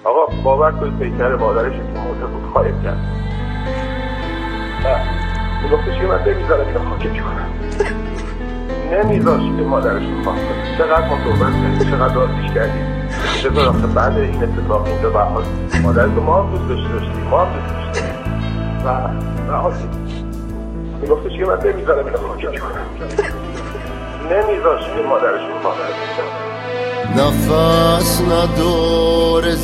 آقا باور کنید پیکر مادرش که مرده بود خواهید کرد. میگفتش که من نمیذارم اینو خاکش کنم. نمیذاشت که مادرش رو خواهد کنید. چقدر ما صحبت کردیم، چقدر آتیش کردیم. چطور آخه بعد این اتفاق اینجا برحال مادر تو ما هم دوست داشتیم، ما هم دوست داشتیم و آتیش میگفتش که من نمیذارم اینو خاکش کنم. نمیذاشت که مادرش رو خواهد کنید. نفس نداره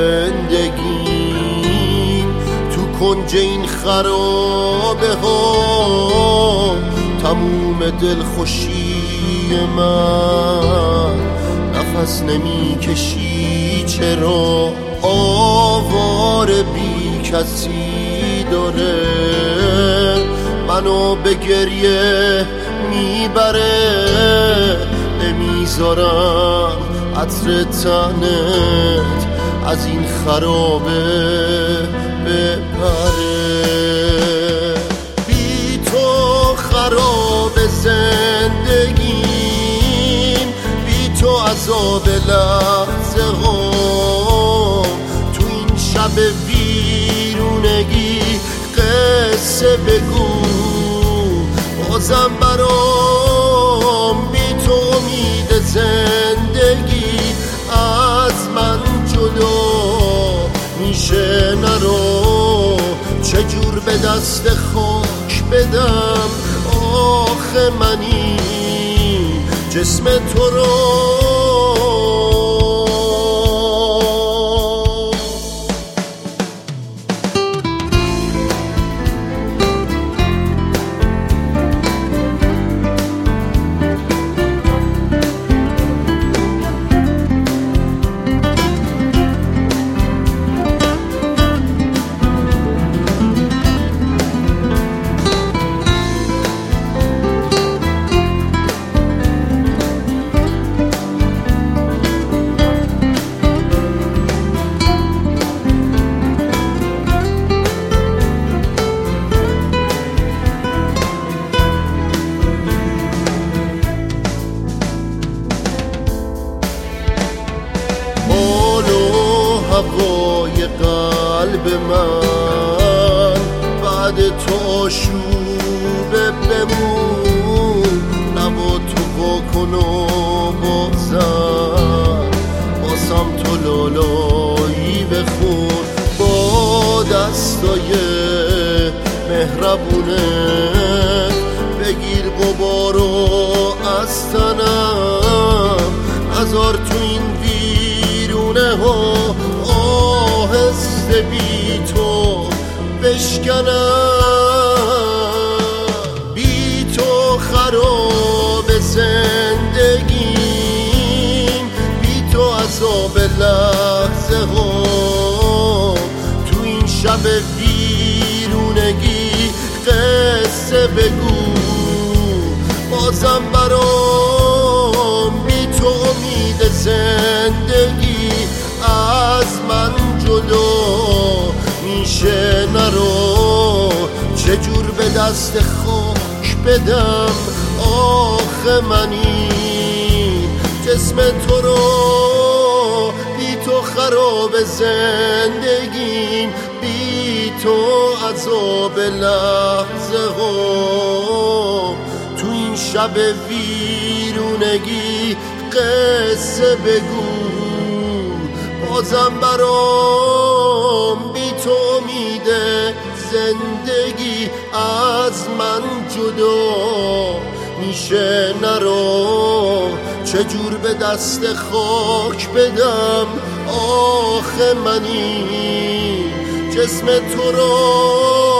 زندگی تو کنج این خرابه ها، تموم دلخوشی من نفس نمی کشی چرا، آوار بی کسی داره منو به گریه میبره، نمیذارم عطر تنت از این خرابه بپره. بی تو خراب زندگیم، بی تو عذاب لحظه ها، تو این شب ویرونگی قصه بگو بازم برام، بی تو امید زندگی از من جدا میشه نرو، چجور به دست خاک بدم آخه منی جسم تو رو. هوای قلب من بعد تو آشوبه بمون، نوا تو واکن و بازم تو لالایی بخون، با دستای مهربونه بگیر غبارو از تنم، نذار تو این ویرونه ها آهسته بی تو بشکنم. بی تو خراب زندگیم، بی تو عذاب لحظه ها، تو این شب ویرونگی قصه بگو بازم برام، بی تو امید زندگی از من جدا میشه نرو، چجور به دست خاک بدم آخه منی جسم تو رو. بی تو خراب زندگیم، بی تو عذاب لحظه ها، تو این شب ویرونگی قصه بگو بازم برام، بی تو امید زندگی از من جدا میشه نرو، چجور به دست خاک بدم آخه منی جسم تو رو.